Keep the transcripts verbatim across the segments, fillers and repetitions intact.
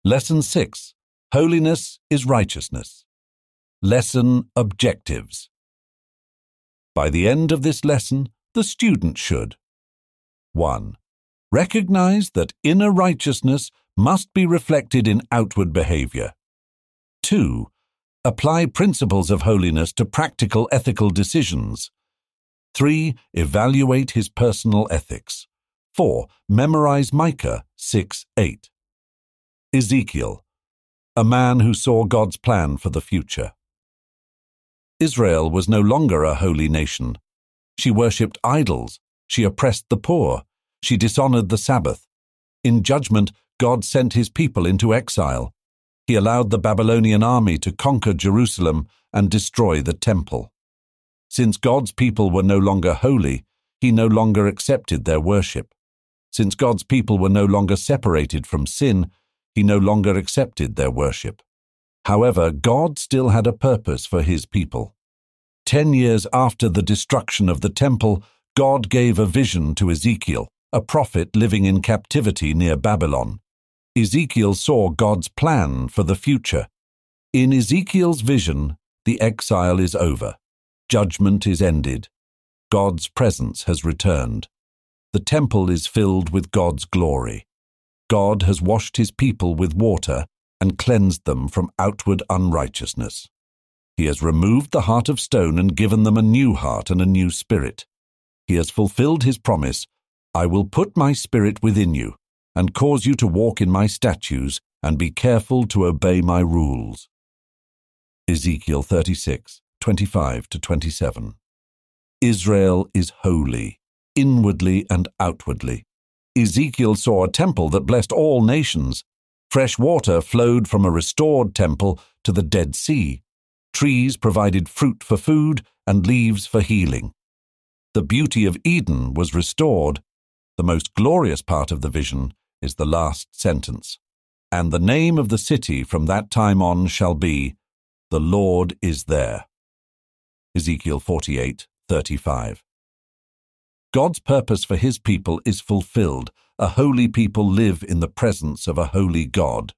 Lesson six. Holiness is righteousness. Lesson objectives. By the end of this lesson, the student should one. Recognize that inner righteousness must be reflected in outward behavior. two. Apply principles of holiness to practical ethical decisions. three. Evaluate his personal ethics. four. Memorize Micah six eight. Ezekiel, a man who saw God's plan for the future. Israel was no longer a holy nation. She worshipped idols. She oppressed the poor. She dishonored the Sabbath. In judgment, God sent his people into exile. He allowed the Babylonian army to conquer Jerusalem and destroy the temple. Since God's people were no longer holy, he no longer accepted their worship. Since God's people were no longer separated from sin, he no longer accepted their worship. However, God still had a purpose for his people. Ten years after the destruction of the temple, God gave a vision to Ezekiel, a prophet living in captivity near Babylon. Ezekiel saw God's plan for the future. In Ezekiel's vision, the exile is over. Judgment is ended. God's presence has returned. The temple is filled with God's glory. God has washed his people with water and cleansed them from outward unrighteousness. He has removed the heart of stone and given them a new heart and a new spirit. He has fulfilled his promise, I will put my spirit within you and cause you to walk in my statutes and be careful to obey my rules. Ezekiel thirty-six, twenty-five to twenty-seven. Israel is holy, inwardly and outwardly. Ezekiel saw a temple that blessed all nations. Fresh water flowed from a restored temple to the Dead Sea. Trees provided fruit for food and leaves for healing. The beauty of Eden was restored. The most glorious part of the vision is the last sentence. And the name of the city from that time on shall be, The Lord is there. Ezekiel forty-eight, thirty-five. God's purpose for his people is fulfilled. A holy people live in the presence of a holy God.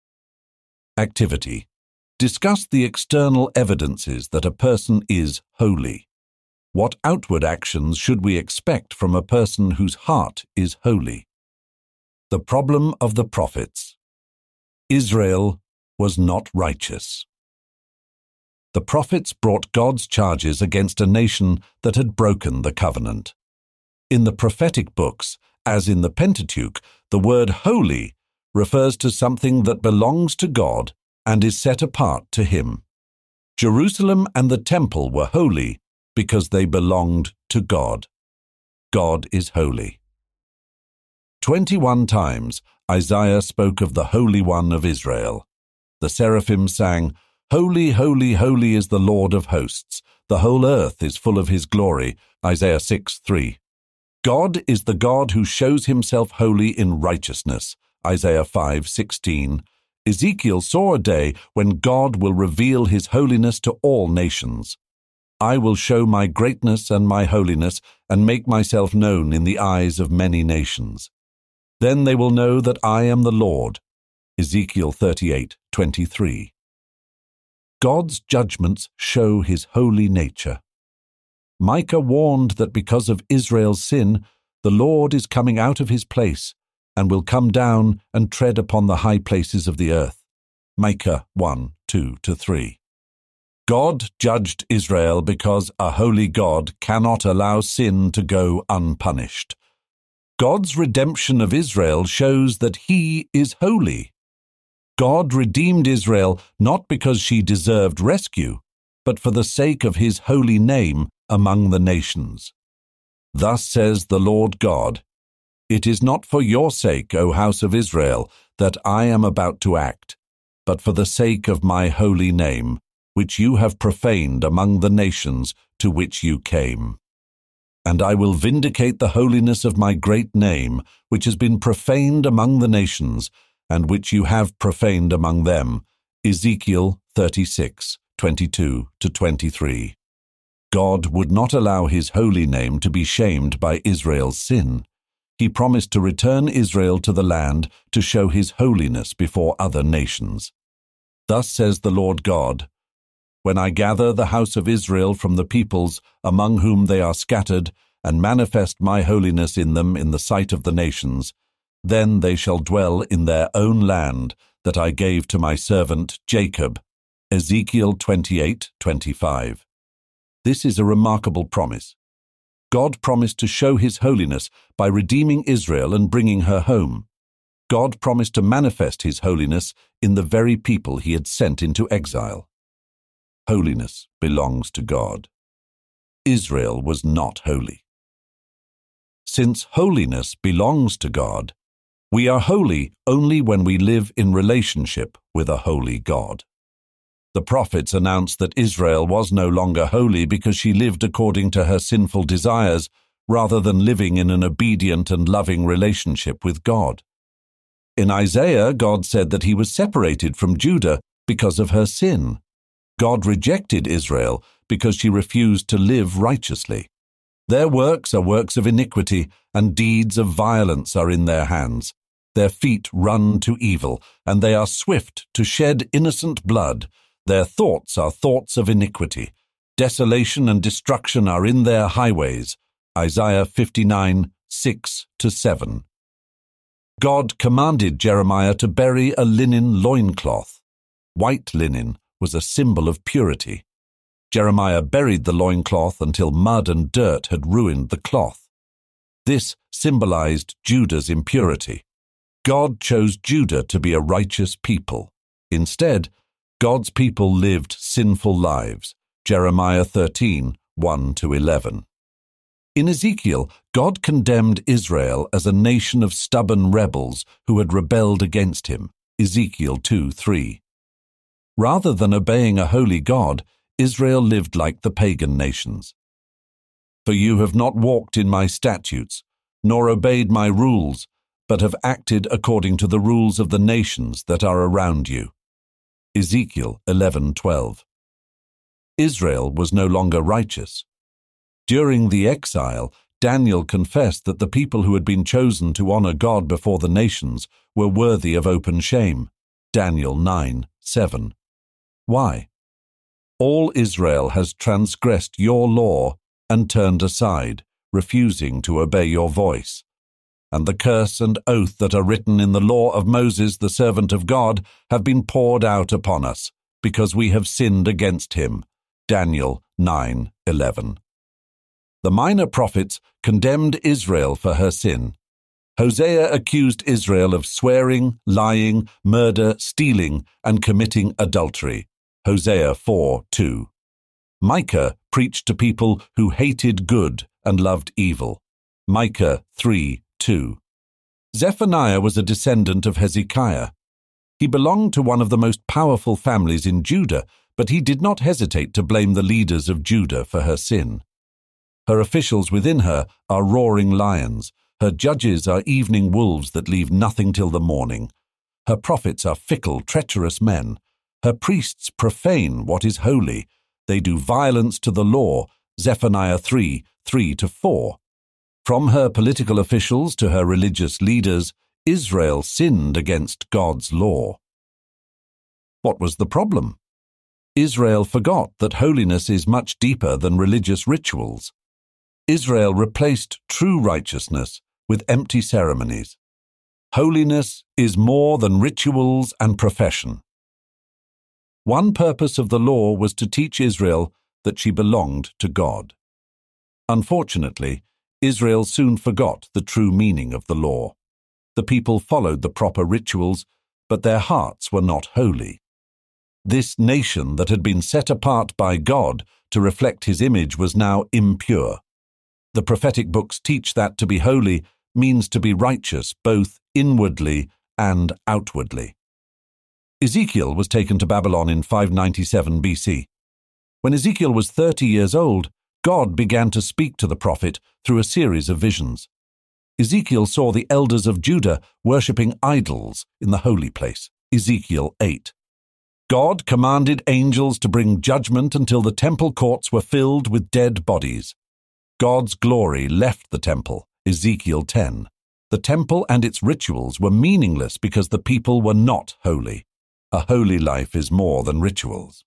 Activity. Discuss the external evidences that a person is holy. What outward actions should we expect from a person whose heart is holy? The problem of the prophets. Israel was not righteous. The prophets brought God's charges against a nation that had broken the covenant. In the prophetic books, as in the Pentateuch, the word holy refers to something that belongs to God and is set apart to him. Jerusalem and the temple were holy because they belonged to God. God is holy. Twenty-one times Isaiah spoke of the Holy One of Israel. The seraphim sang, Holy, holy, holy is the Lord of hosts. The whole earth is full of his glory. Isaiah six three. God is the God who shows himself holy in righteousness. Isaiah five sixteen. Ezekiel saw a day when God will reveal his holiness to all nations. I will show my greatness and my holiness and make myself known in the eyes of many nations. Then they will know that I am the Lord. Ezekiel thirty-eight twenty-three. God's judgments show his holy nature. Micah warned that because of Israel's sin, the Lord is coming out of his place and will come down and tread upon the high places of the earth. Micah one two to three. God judged Israel because a holy God cannot allow sin to go unpunished. God's redemption of Israel shows that he is holy. God redeemed Israel not because she deserved rescue, but for the sake of his holy name among the nations. Thus says the Lord God, It is not for your sake, O house of Israel, that I am about to act, but for the sake of my holy name, which you have profaned among the nations to which you came. And I will vindicate the holiness of my great name, which has been profaned among the nations, and which you have profaned among them. Ezekiel thirty-six twenty-two to twenty-three. God would not allow his holy name to be shamed by Israel's sin. He promised to return Israel to the land to show his holiness before other nations. Thus says the Lord God, "When I gather the house of Israel from the peoples among whom they are scattered, and manifest my holiness in them in the sight of the nations, then they shall dwell in their own land that I gave to my servant Jacob." Ezekiel twenty-eight twenty-five. This is a remarkable promise. God promised to show his holiness by redeeming Israel and bringing her home. God promised to manifest his holiness in the very people he had sent into exile. Holiness belongs to God. Israel was not holy. Since holiness belongs to God, we are holy only when we live in relationship with a holy God. The prophets announced that Israel was no longer holy because she lived according to her sinful desires rather than living in an obedient and loving relationship with God. In Isaiah, God said that he was separated from Judah because of her sin. God rejected Israel because she refused to live righteously. Their works are works of iniquity, and deeds of violence are in their hands. Their feet run to evil, and they are swift to shed innocent blood. Their thoughts are thoughts of iniquity. Desolation and destruction are in their highways. Isaiah fifty-nine, six to seven. God commanded Jeremiah to bury a linen loincloth. White linen was a symbol of purity. Jeremiah buried the loincloth until mud and dirt had ruined the cloth. This symbolized Judah's impurity. God chose Judah to be a righteous people. Instead, God's people lived sinful lives. Jeremiah thirteen, one to eleven. In Ezekiel, God condemned Israel as a nation of stubborn rebels who had rebelled against him. Ezekiel two, three. Rather than obeying a holy God, Israel lived like the pagan nations. "For you have not walked in my statutes, nor obeyed my rules, but have acted according to the rules of the nations that are around you." Ezekiel eleven, twelve. Israel was no longer righteous. During the exile, Daniel confessed that the people who had been chosen to honor God before the nations were worthy of open shame. Daniel nine, seven. Why? "All Israel has transgressed your law and turned aside, refusing to obey your voice. And the curse and oath that are written in the law of Moses, the servant of God, have been poured out upon us, because we have sinned against him." Daniel nine, eleven. The minor prophets condemned Israel for her sin. Hosea accused Israel of swearing, lying, murder, stealing, and committing adultery. Hosea four, two. Micah preached to people who hated good and loved evil. Micah three, two. Zephaniah was a descendant of Hezekiah. He belonged to one of the most powerful families in Judah, but he did not hesitate to blame the leaders of Judah for her sin. Her officials within her are roaring lions. Her judges are evening wolves that leave nothing till the morning. Her prophets are fickle, treacherous men. Her priests profane what is holy. They do violence to the law. Zephaniah three, three to four. From her political officials to her religious leaders, Israel sinned against God's law. What was the problem? Israel forgot that holiness is much deeper than religious rituals. Israel replaced true righteousness with empty ceremonies. Holiness is more than rituals and profession. One purpose of the law was to teach Israel that she belonged to God. Unfortunately, Israel soon forgot the true meaning of the law. The people followed the proper rituals, but their hearts were not holy. This nation that had been set apart by God to reflect his image was now impure. The prophetic books teach that to be holy means to be righteous both inwardly and outwardly. Ezekiel was taken to Babylon in five ninety-seven B C. When Ezekiel was thirty years old, God began to speak to the prophet through a series of visions. Ezekiel saw the elders of Judah worshipping idols in the holy place. Ezekiel eight. God commanded angels to bring judgment until the temple courts were filled with dead bodies. God's glory left the temple. Ezekiel ten. The temple and its rituals were meaningless because the people were not holy. A holy life is more than rituals.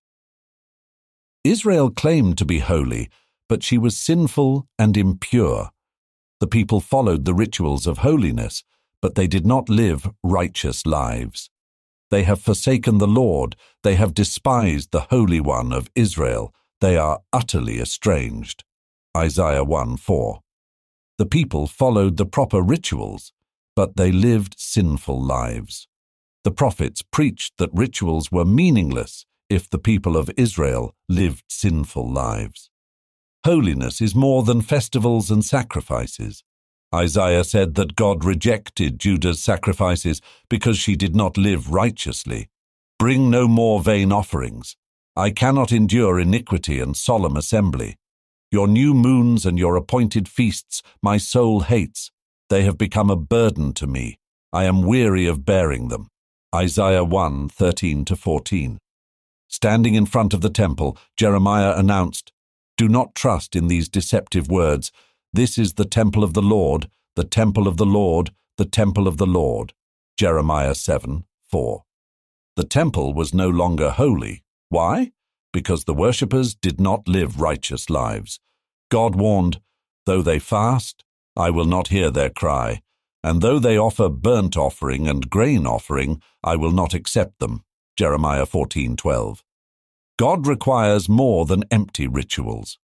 Israel claimed to be holy, but she was sinful and impure. The people followed the rituals of holiness, but they did not live righteous lives. They have forsaken the Lord, they have despised the Holy One of Israel, they are utterly estranged. Isaiah one four. The people followed the proper rituals, but they lived sinful lives. The prophets preached that rituals were meaningless if the people of Israel lived sinful lives. Holiness is more than festivals and sacrifices. Isaiah said that God rejected Judah's sacrifices because she did not live righteously. Bring no more vain offerings. I cannot endure iniquity and solemn assembly. Your new moons and your appointed feasts my soul hates. They have become a burden to me. I am weary of bearing them. Isaiah one thirteen to fourteen. Standing in front of the temple, Jeremiah announced, "Do not trust in these deceptive words. This is the temple of the Lord, the temple of the Lord, the temple of the Lord." Jeremiah seven four. The temple was no longer holy. Why? Because the worshippers did not live righteous lives. God warned, "Though they fast, I will not hear their cry, and though they offer burnt offering and grain offering, I will not accept them." Jeremiah fourteen twelve. God requires more than empty rituals.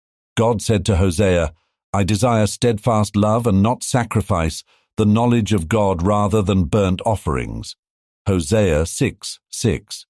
God said to Hosea, "I desire steadfast love and not sacrifice, the knowledge of God rather than burnt offerings." Hosea six six.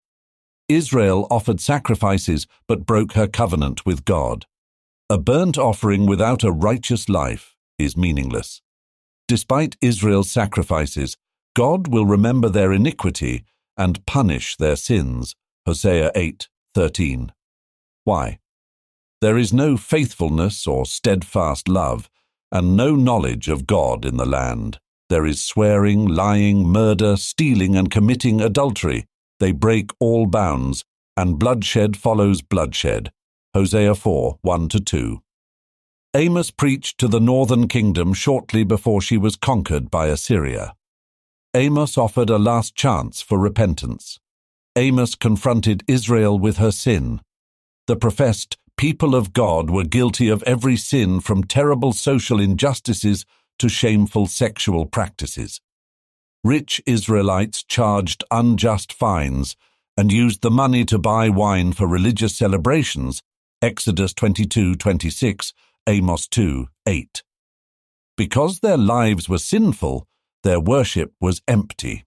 Israel offered sacrifices but broke her covenant with God. A burnt offering without a righteous life is meaningless. Despite Israel's sacrifices, God will remember their iniquity and punish their sins. Hosea eight thirteen. Why? There is no faithfulness or steadfast love, and no knowledge of God in the land. There is swearing, lying, murder, stealing, and committing adultery. They break all bounds, and bloodshed follows bloodshed. Hosea four one to two. Amos preached to the northern kingdom shortly before she was conquered by Assyria. Amos offered a last chance for repentance. Amos confronted Israel with her sin. The professed people of God were guilty of every sin, from terrible social injustices to shameful sexual practices. Rich Israelites charged unjust fines and used the money to buy wine for religious celebrations. Exodus twenty-two twenty-six, Amos two eight. Because their lives were sinful, their worship was empty.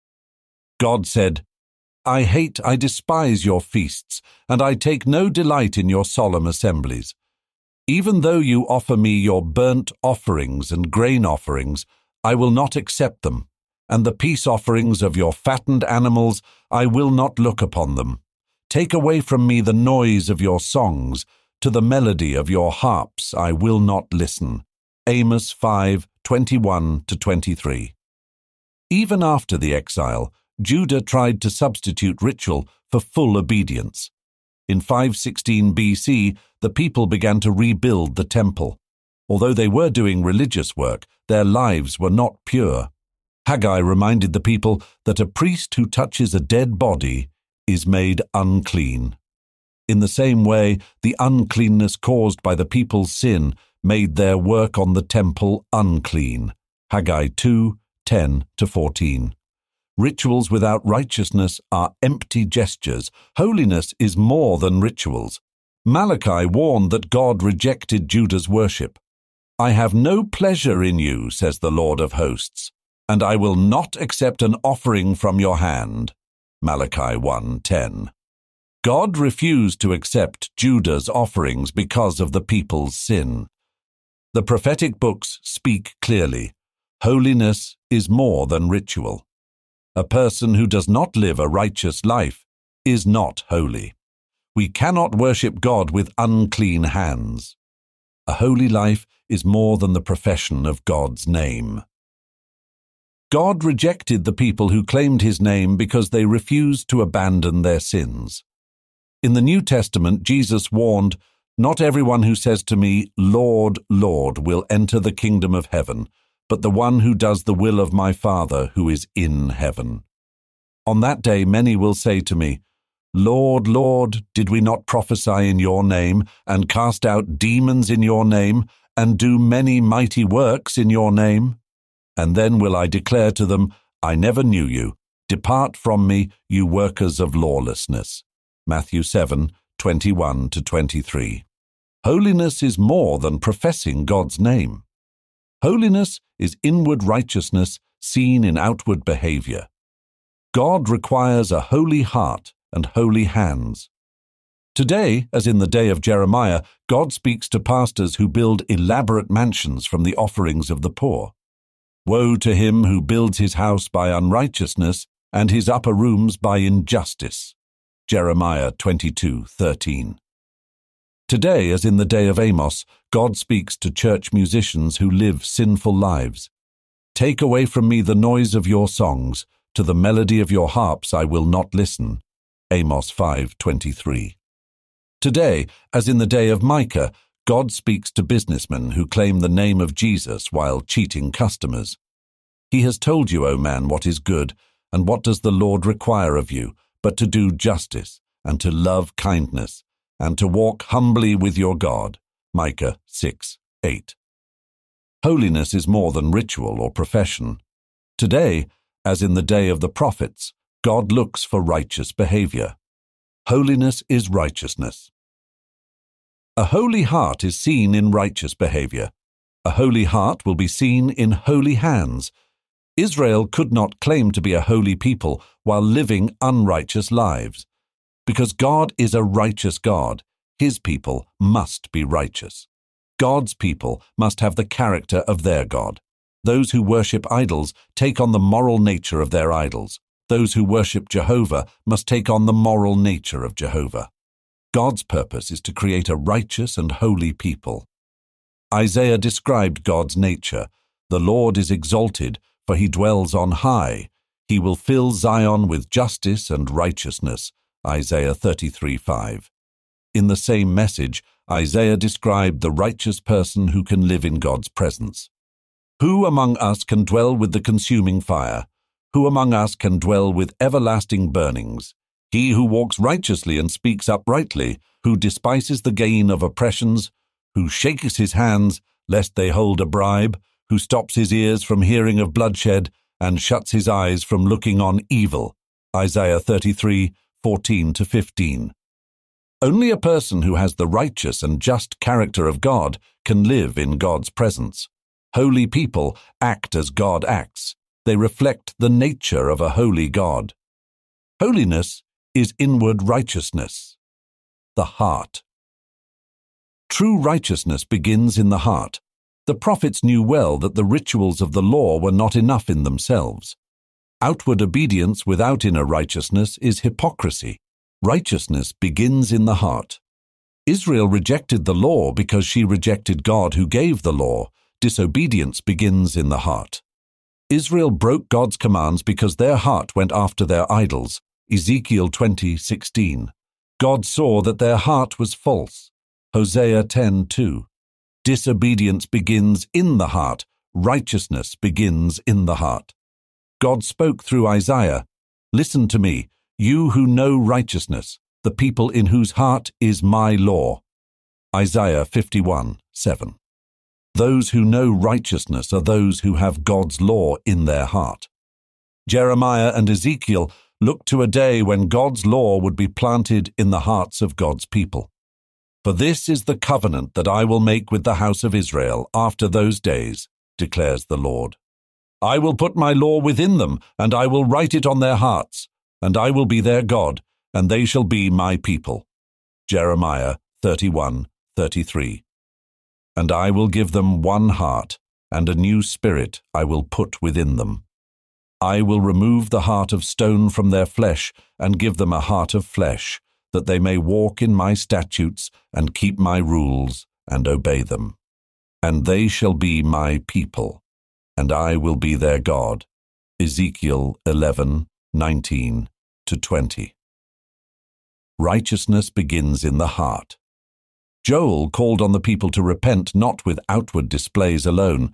God said, "I hate, I despise your feasts, and I take no delight in your solemn assemblies. Even though you offer me your burnt offerings and grain offerings, I will not accept them, and the peace offerings of your fattened animals, I will not look upon them. Take away from me the noise of your songs, to the melody of your harps I will not listen." Amos five twenty-one to twenty-three. Even after the exile, Judah tried to substitute ritual for full obedience. In five sixteen B C, the people began to rebuild the temple. Although they were doing religious work, their lives were not pure. Haggai reminded the people that a priest who touches a dead body is made unclean. In the same way, the uncleanness caused by the people's sin made their work on the temple unclean. Haggai two ten to fourteen. Rituals without righteousness are empty gestures. Holiness is more than rituals. Malachi warned that God rejected Judah's worship. "I have no pleasure in you, says the Lord of hosts, and I will not accept an offering from your hand." Malachi one ten. God refused to accept Judah's offerings because of the people's sin. The prophetic books speak clearly. Holiness is more than ritual. A person who does not live a righteous life is not holy. We cannot worship God with unclean hands. A holy life is more than the profession of God's name. God rejected the people who claimed his name because they refused to abandon their sins. In the New Testament, Jesus warned, "Not everyone who says to me, 'Lord, Lord,' will enter the kingdom of heaven, but the one who does the will of my Father who is in heaven. On that day many will say to me, Lord, Lord, did we not prophesy in your name, and cast out demons in your name, and do many mighty works in your name? And then will I declare to them, I never knew you. Depart from me, you workers of lawlessness. Matthew seven, twenty-one to twenty-three. Holiness is more than professing God's name. Holiness is inward righteousness seen in outward behavior. God requires a holy heart and holy hands. Today, as in the day of Jeremiah, God speaks to pastors who build elaborate mansions from the offerings of the poor. Woe to him who builds his house by unrighteousness and his upper rooms by injustice. Jeremiah twenty-two thirteen. Today, as in the day of Amos, God speaks to church musicians who live sinful lives. Take away from me the noise of your songs. To the melody of your harps I will not listen. Amos five twenty-three. Today, as in the day of Micah, God speaks to businessmen who claim the name of Jesus while cheating customers. He has told you, O man, what is good, and what does the Lord require of you, but to do justice, and to love kindness, and to walk humbly with your God. Micah six eight. Holiness is more than ritual or profession. Today, as in the day of the prophets, God looks for righteous behavior. Holiness is righteousness. A holy heart is seen in righteous behavior. A holy heart will be seen in holy hands. Israel could not claim to be a holy people while living unrighteous lives. Because God is a righteous God, his people must be righteous. God's people must have the character of their God. Those who worship idols take on the moral nature of their idols. Those who worship Jehovah must take on the moral nature of Jehovah. God's purpose is to create a righteous and holy people. Isaiah described God's nature. The Lord is exalted, for he dwells on high. He will fill Zion with justice and righteousness. Isaiah thirty-three five. In the same message, Isaiah described the righteous person who can live in God's presence. Who among us can dwell with the consuming fire? Who among us can dwell with everlasting burnings? He who walks righteously and speaks uprightly, who despises the gain of oppressions, who shakes his hands lest they hold a bribe, who stops his ears from hearing of bloodshed and shuts his eyes from looking on evil. Isaiah thirty-three fourteen to fifteen. Only a person who has the righteous and just character of God can live in God's presence. Holy people act as God acts. They reflect the nature of a holy God. Holiness is inward righteousness. The heart. True righteousness begins in the heart. The prophets knew well that the rituals of the law were not enough in themselves. Outward obedience without inner righteousness is hypocrisy. Righteousness begins in the heart. Israel rejected the law because she rejected God who gave the law. Disobedience begins in the heart. Israel broke God's commands because their heart went after their idols. Ezekiel twenty sixteen. God saw that their heart was false. Hosea ten two. Disobedience begins in the heart. Righteousness begins in the heart. God spoke through Isaiah, "Listen to me, you who know righteousness, the people in whose heart is my law." Isaiah fifty-one seven. Those who know righteousness are those who have God's law in their heart. Jeremiah and Ezekiel looked to a day when God's law would be planted in the hearts of God's people. For this is the covenant that I will make with the house of Israel after those days, declares the Lord. I will put my law within them, and I will write it on their hearts, and I will be their God, and they shall be my people. Jeremiah thirty-one thirty-three. And I will give them one heart, and a new spirit I will put within them. I will remove the heart of stone from their flesh, and give them a heart of flesh, that they may walk in my statutes, and keep my rules, and obey them. And they shall be my people, and I will be their God. Ezekiel eleven nineteen to twenty. Righteousness begins in the heart. Joel called on the people to repent not with outward displays alone,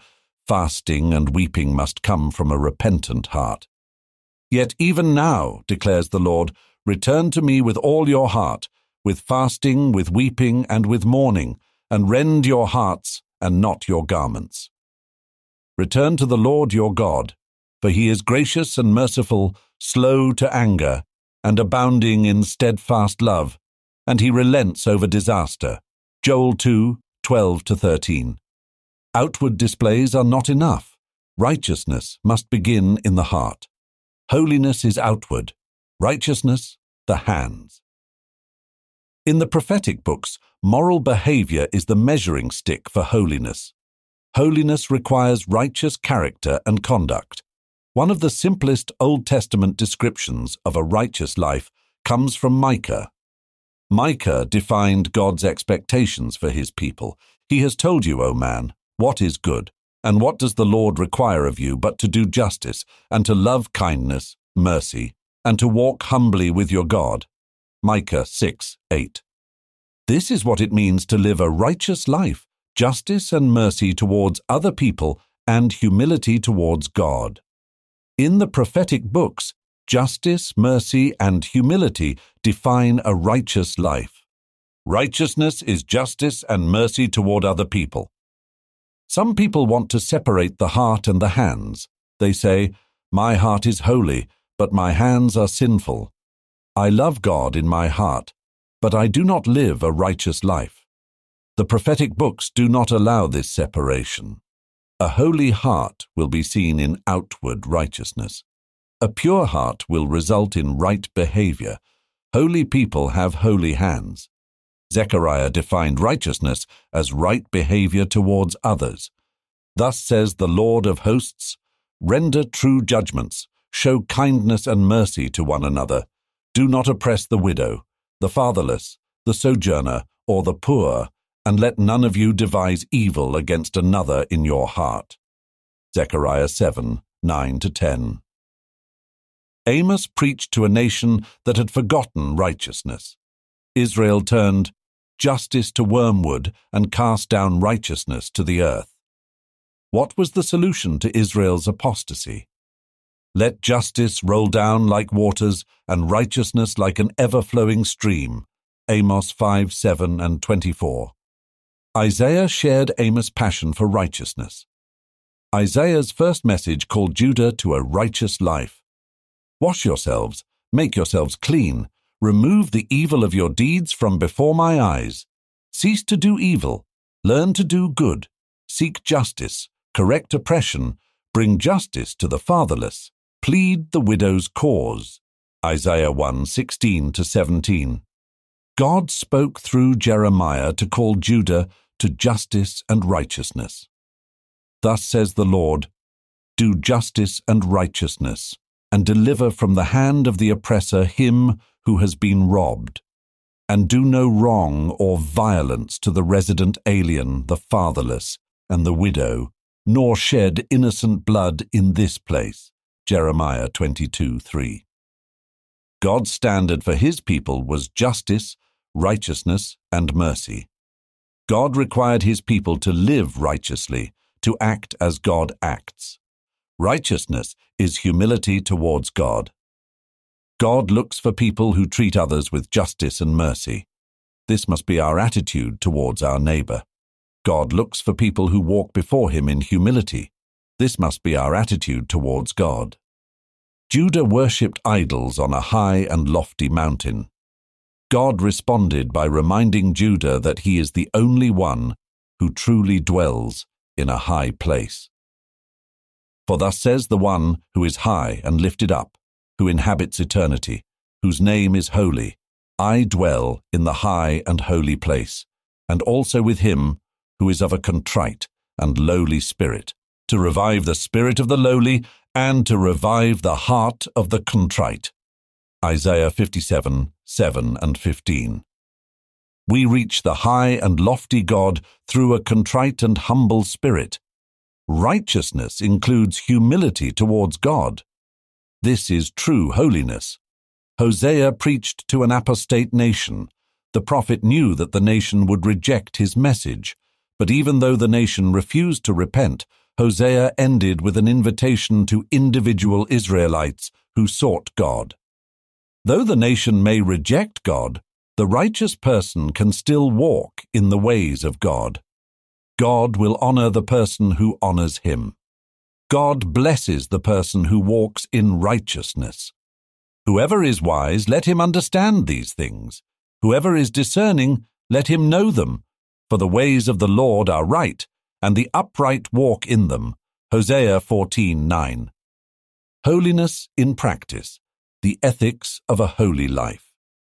Fasting and weeping must come from a repentant heart. Yet even now, declares the Lord, return to me with all your heart, with fasting, with weeping, and with mourning, and rend your hearts and not your garments. Return to the Lord your God, for he is gracious and merciful, slow to anger, and abounding in steadfast love, and he relents over disaster. Joel two, twelve to thirteen. Outward displays are not enough. Righteousness must begin in the heart. Holiness is outward, righteousness the hands. In the prophetic books, moral behavior is the measuring stick for holiness. Holiness requires righteous character and conduct. One of the simplest Old Testament descriptions of a righteous life comes from Micah. Micah defined God's expectations for his people. He has told you, O man, what is good, and what does the Lord require of you but to do justice, and to love kindness, mercy, and to walk humbly with your God. Micah six, eight. This is what it means to live a righteous life, justice and mercy towards other people, and humility towards God. In the prophetic books, justice, mercy, and humility define a righteous life. Righteousness is justice and mercy toward other people. Some people want to separate the heart and the hands. They say, my heart is holy, but my hands are sinful. I love God in my heart, but I do not live a righteous life. The prophetic books do not allow this separation. A holy heart will be seen in outward righteousness. A pure heart will result in right behavior. Holy people have holy hands. Zechariah defined righteousness as right behavior towards others. Thus says the Lord of hosts, render true judgments, show kindness and mercy to one another. Do not oppress the widow, the fatherless, the sojourner, or the poor, and let none of you devise evil against another in your heart. Zechariah seven, nine to ten. Amos preached to a nation that had forgotten righteousness. Israel turned justice to wormwood and cast down righteousness to the earth. What was the solution to Israel's apostasy? Let justice roll down like waters and righteousness like an ever-flowing stream. Amos five, seven and twenty-four. Isaiah shared Amos' passion for righteousness. Isaiah's first message called Judah to a righteous life. Wash yourselves, make yourselves clean, remove the evil of your deeds from before my eyes. Cease to do evil, learn to do good, seek justice, correct oppression, bring justice to the fatherless, plead the widow's cause. Isaiah one, sixteen to seventeen. God spoke through Jeremiah to call Judah to justice and righteousness. Thus says the Lord, do justice and righteousness, and deliver from the hand of the oppressor him who has been robbed, and do no wrong or violence to the resident alien, the fatherless, and the widow, nor shed innocent blood in this place. Jeremiah twenty-two, three. God's standard for his people was justice, righteousness, and mercy. God required his people to live righteously, to act as God acts. Righteousness is humility towards God. God looks for people who treat others with justice and mercy. This must be our attitude towards our neighbor. God looks for people who walk before him in humility. This must be our attitude towards God. Judah worshipped idols on a high and lofty mountain. God responded by reminding Judah that he is the only one who truly dwells in a high place. For thus says the one who is high and lifted up, who inhabits eternity, whose name is holy, I dwell in the high and holy place, and also with him who is of a contrite and lowly spirit, to revive the spirit of the lowly and to revive the heart of the contrite. Isaiah fifty-seven, seven and fifteen. We reach the high and lofty God through a contrite and humble spirit. Righteousness includes humility towards God. This is true holiness. Hosea preached to an apostate nation. The prophet knew that the nation would reject his message, but even though the nation refused to repent, Hosea ended with an invitation to individual Israelites who sought God. Though the nation may reject God, the righteous person can still walk in the ways of God. God will honor the person who honors him. God blesses the person who walks in righteousness. Whoever is wise, let him understand these things. Whoever is discerning, let him know them. For the ways of the Lord are right, and the upright walk in them. Hosea fourteen nine. Holiness in practice, the ethics of a holy life.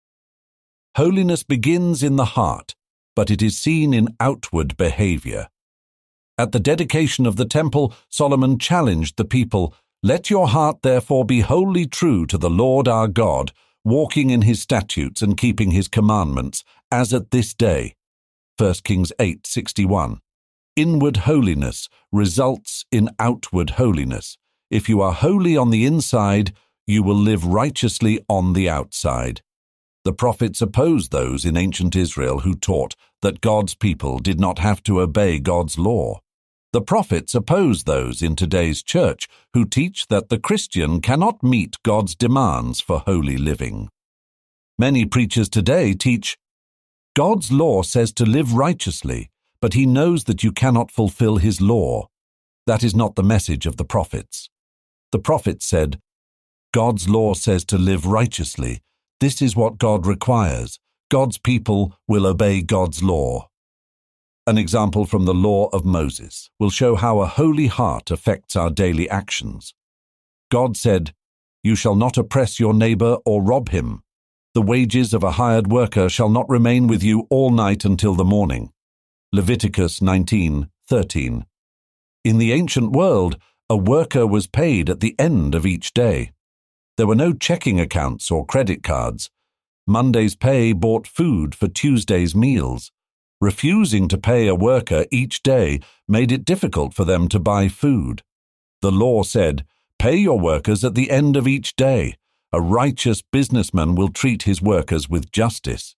Holiness begins in the heart, but it is seen in outward behavior. At the dedication of the temple, Solomon challenged the people, "Let your heart therefore be wholly true to the Lord our God, walking in his statutes and keeping his commandments, as at this day." First Kings eight sixty-one. Inward holiness results in outward holiness. If you are holy on the inside, you will live righteously on the outside. The prophets opposed those in ancient Israel who taught that God's people did not have to obey God's law. The prophets oppose those in today's church who teach that the Christian cannot meet God's demands for holy living. Many preachers today teach, God's law says to live righteously, but he knows that you cannot fulfill his law. That is not the message of the prophets. The prophets said, God's law says to live righteously. This is what God requires. God's people will obey God's law. An example from the law of Moses will show how a holy heart affects our daily actions. God said, "You shall not oppress your neighbor or rob him. The wages of a hired worker shall not remain with you all night until the morning." Leviticus nineteen thirteen. In the ancient world, a worker was paid at the end of each day. There were no checking accounts or credit cards. Monday's pay bought food for Tuesday's meals. Refusing to pay a worker each day made it difficult for them to buy food. The law said, "Pay your workers at the end of each day. A righteous businessman will treat his workers with justice."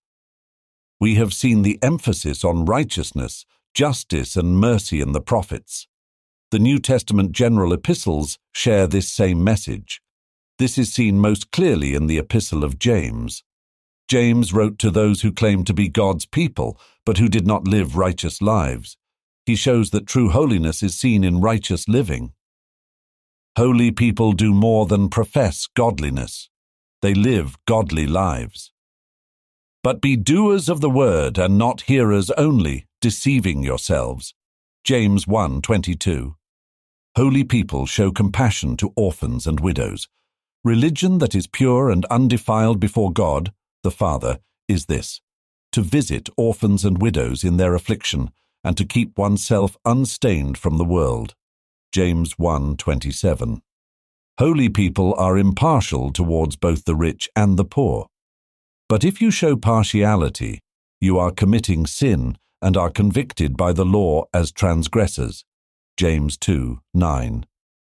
We have seen the emphasis on righteousness, justice, and mercy in the prophets. The New Testament general epistles share this same message. This is seen most clearly in the Epistle of James. James wrote to those who claimed to be God's people, but who did not live righteous lives. He shows that true holiness is seen in righteous living. Holy people do more than profess godliness. They live godly lives. But be doers of the word and not hearers only, deceiving yourselves. James one twenty-two. Holy people show compassion to orphans and widows. Religion that is pure and undefiled before God, the Father, is this: to visit orphans and widows in their affliction, and to keep oneself unstained from the world. James one twenty-seven. Holy people are impartial towards both the rich and the poor. But if you show partiality, you are committing sin and are convicted by the law as transgressors. James two nine.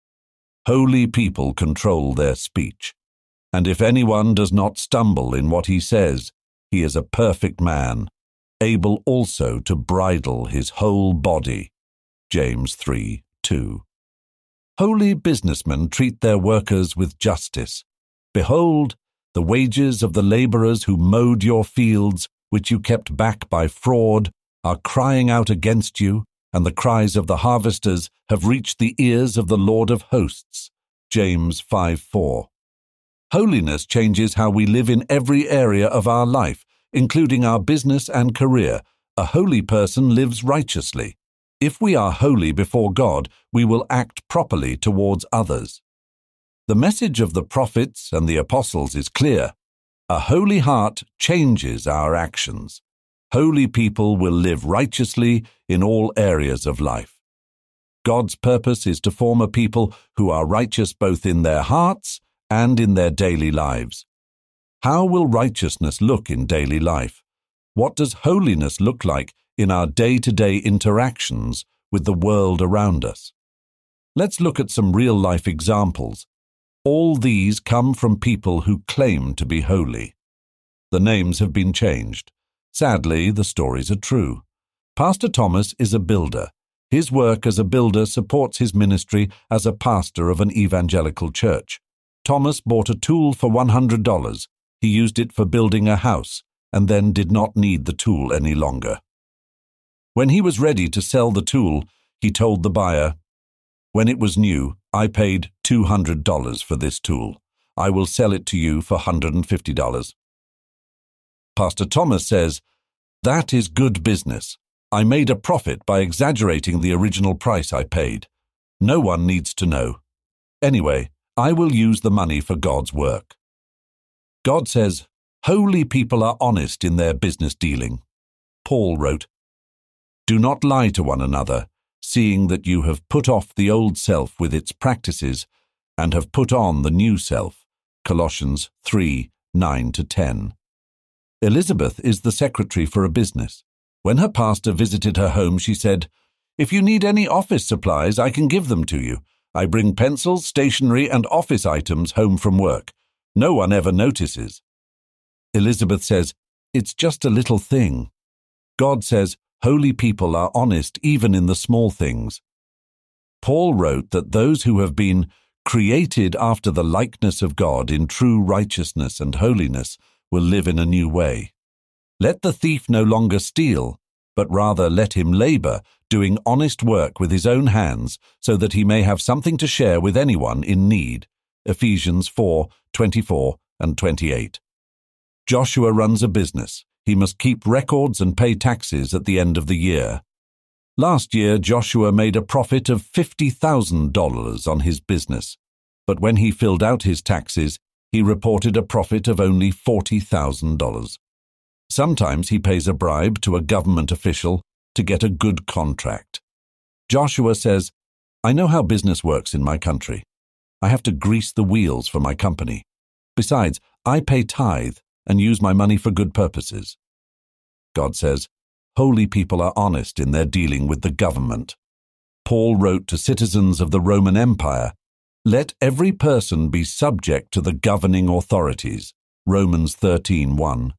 Holy people control their speech, and if anyone does not stumble in what he says, he is a perfect man, able also to bridle his whole body. James three two. Holy businessmen treat their workers with justice. Behold, the wages of the laborers who mowed your fields, which you kept back by fraud, are crying out against you, and the cries of the harvesters have reached the ears of the Lord of hosts. James five four. Holiness changes how we live in every area of our life, including our business and career. A holy person lives righteously. If we are holy before God, we will act properly towards others. The message of the prophets and the apostles is clear. A holy heart changes our actions. Holy people will live righteously in all areas of life. God's purpose is to form a people who are righteous both in their hearts and in their daily lives. How will righteousness look in daily life? What does holiness look like in our day-to-day interactions with the world around us? Let's look at some real-life examples. All these come from people who claim to be holy. The names have been changed. Sadly, the stories are true. Pastor Thomas is a builder. His work as a builder supports his ministry as a pastor of an evangelical church. Thomas bought a tool for one hundred dollars. He used it for building a house and then did not need the tool any longer. When he was ready to sell the tool, he told the buyer, "When it was new, I paid two hundred dollars for this tool. I will sell it to you for one hundred fifty dollars. Pastor Thomas says, "That is good business. I made a profit by exaggerating the original price I paid. No one needs to know. Anyway, I will use the money for God's work." God says, holy people are honest in their business dealing. Paul wrote, "Do not lie to one another, seeing that you have put off the old self with its practices and have put on the new self." Colossians three, nine to ten. Elizabeth is the secretary for a business. When her pastor visited her home, she said, "If you need any office supplies, I can give them to you. I bring pencils, stationery, and office items home from work. No one ever notices." Elizabeth says, "It's just a little thing." God says, holy people are honest even in the small things. Paul wrote that those who have been created after the likeness of God in true righteousness and holiness will live in a new way. Let the thief no longer steal, but rather let him labor, doing honest work with his own hands, so that he may have something to share with anyone in need. Ephesians four, twenty-four and twenty-eight. Joshua runs a business. He must keep records and pay taxes at the end of the year. Last year, Joshua made a profit of fifty thousand dollars on his business, but when he filled out his taxes, he reported a profit of only forty thousand dollars. Sometimes he pays a bribe to a government official to get a good contract. Joshua says, "I know how business works in my country. I have to grease the wheels for my company. Besides, I pay tithe and use my money for good purposes." God says, holy people are honest in their dealing with the government. Paul wrote to citizens of the Roman Empire, "Let every person be subject to the governing authorities." Romans thirteen, one.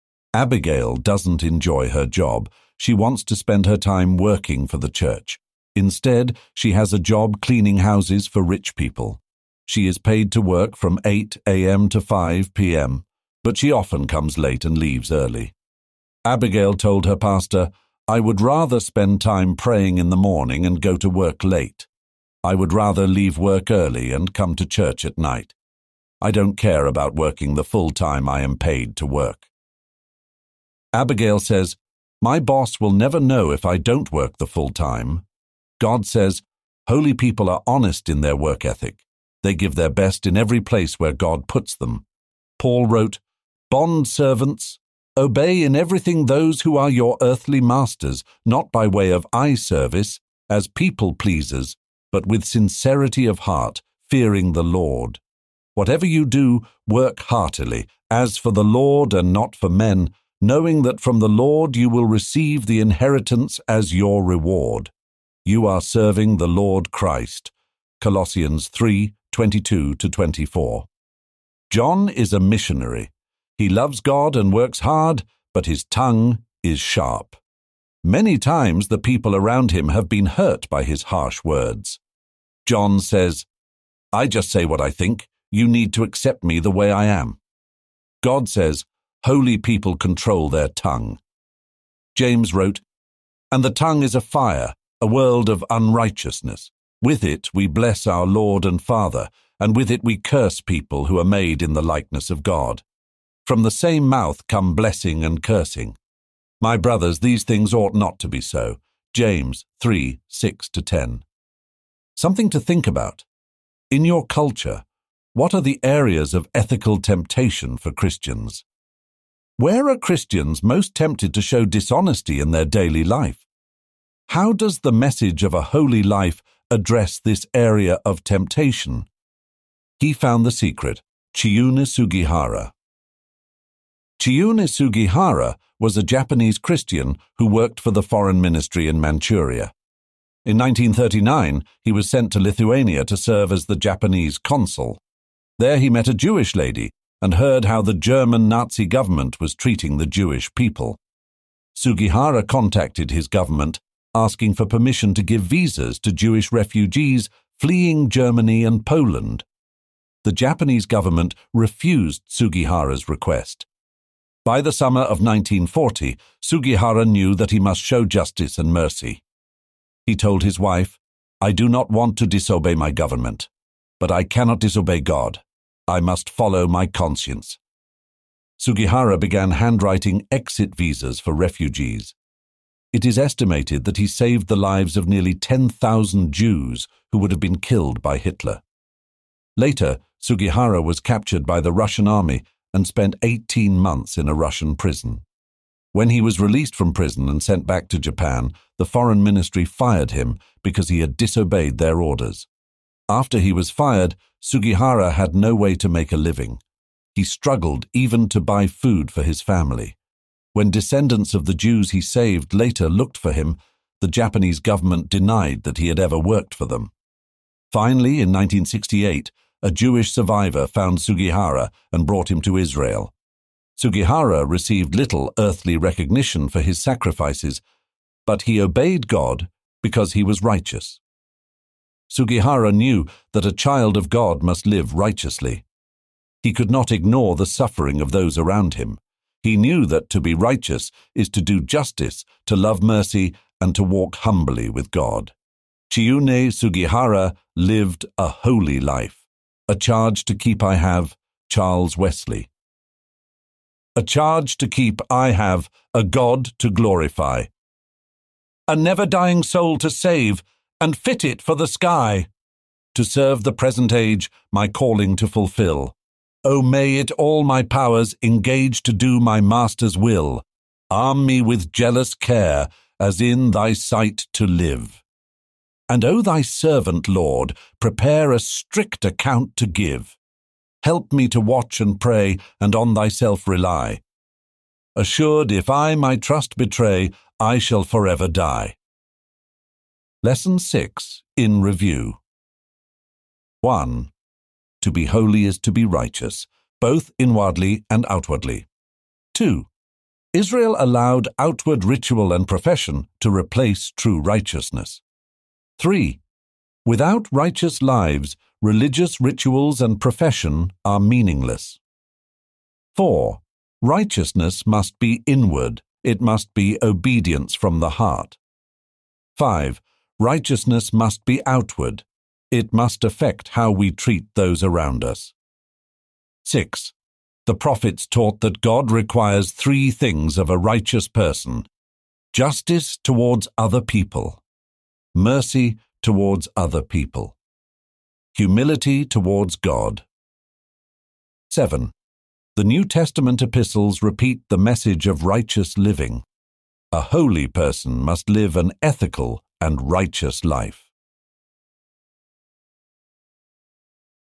Abigail doesn't enjoy her job. She wants to spend her time working for the church. Instead, she has a job cleaning houses for rich people. She is paid to work from eight a m to five p m, but she often comes late and leaves early. Abigail told her pastor, "I would rather spend time praying in the morning and go to work late. I would rather leave work early and come to church at night. I don't care about working the full time I am paid to work." Abigail says, "My boss will never know if I don't work the full time." God says, holy people are honest in their work ethic. They give their best in every place where God puts them. Paul wrote, "Bond servants, obey in everything those who are your earthly masters, not by way of eye service, as people pleasers, but with sincerity of heart, fearing the Lord. Whatever you do, work heartily, as for the Lord and not for men, knowing that from the Lord you will receive the inheritance as your reward. You are serving the Lord Christ." Colossians three, twenty-two to twenty-four. John is a missionary. He loves God and works hard, but his tongue is sharp. Many times the people around him have been hurt by his harsh words. John says, "I just say what I think. You need to accept me the way I am." God says, holy people control their tongue. James wrote, "And the tongue is a fire, a world of unrighteousness. With it we bless our Lord and Father, and with it we curse people who are made in the likeness of God. From the same mouth come blessing and cursing. My brothers, these things ought not to be so." James three, six to ten. Something to think about. In your culture, what are the areas of ethical temptation for Christians? Where are Christians most tempted to show dishonesty in their daily life? How does the message of a holy life address this area of temptation? He found the secret, Chiyune Sugihara. Chiyune Sugihara was a Japanese Christian who worked for the foreign ministry in Manchuria. In nineteen thirty-nine, he was sent to Lithuania to serve as the Japanese consul. There he met a Jewish lady and heard how the German Nazi government was treating the Jewish people. Sugihara contacted his government, asking for permission to give visas to Jewish refugees fleeing Germany and Poland. The Japanese government refused Sugihara's request. By the summer of nineteen forty, Sugihara knew that he must show justice and mercy. He told his wife, "I do not want to disobey my government, but I cannot disobey God. I must follow my conscience." Sugihara began handwriting exit visas for refugees. It is estimated that he saved the lives of nearly ten thousand Jews who would have been killed by Hitler. Later, Sugihara was captured by the Russian army and spent eighteen months in a Russian prison. When he was released from prison and sent back to Japan, the foreign ministry fired him because he had disobeyed their orders. After he was fired, Sugihara had no way to make a living. He struggled even to buy food for his family. When descendants of the Jews he saved later looked for him, the Japanese government denied that he had ever worked for them. Finally, in nineteen sixty-eight, a Jewish survivor found Sugihara and brought him to Israel. Sugihara received little earthly recognition for his sacrifices, but he obeyed God because he was righteous. Sugihara knew that a child of God must live righteously. He could not ignore the suffering of those around him. He knew that to be righteous is to do justice, to love mercy, and to walk humbly with God. Chiune Sugihara lived a holy life. A charge to keep I have, Charles Wesley. A charge to keep I have, a God to glorify. A never-dying soul to save, and fit it for the sky. To serve the present age, my calling to fulfill. O may it all my powers engage to do my Master's will. Arm me with jealous care, as in thy sight to live. And O thy servant, Lord, prepare a strict account to give. Help me to watch and pray, and on thyself rely. Assured, if I my trust betray, I shall forever die. Lesson six, in review. one. To be holy is to be righteous, both inwardly and outwardly. two. Israel allowed outward ritual and profession to replace true righteousness. three. Without righteous lives, religious rituals and profession are meaningless. four. Righteousness must be inward. It must be obedience from the heart. five. Righteousness must be outward. It must affect how we treat those around us. six. The prophets taught that God requires three things of a righteous person: justice towards other people, mercy towards other people, humility towards God. seven. The New Testament epistles repeat the message of righteous living. A holy person must live an ethical and righteous life.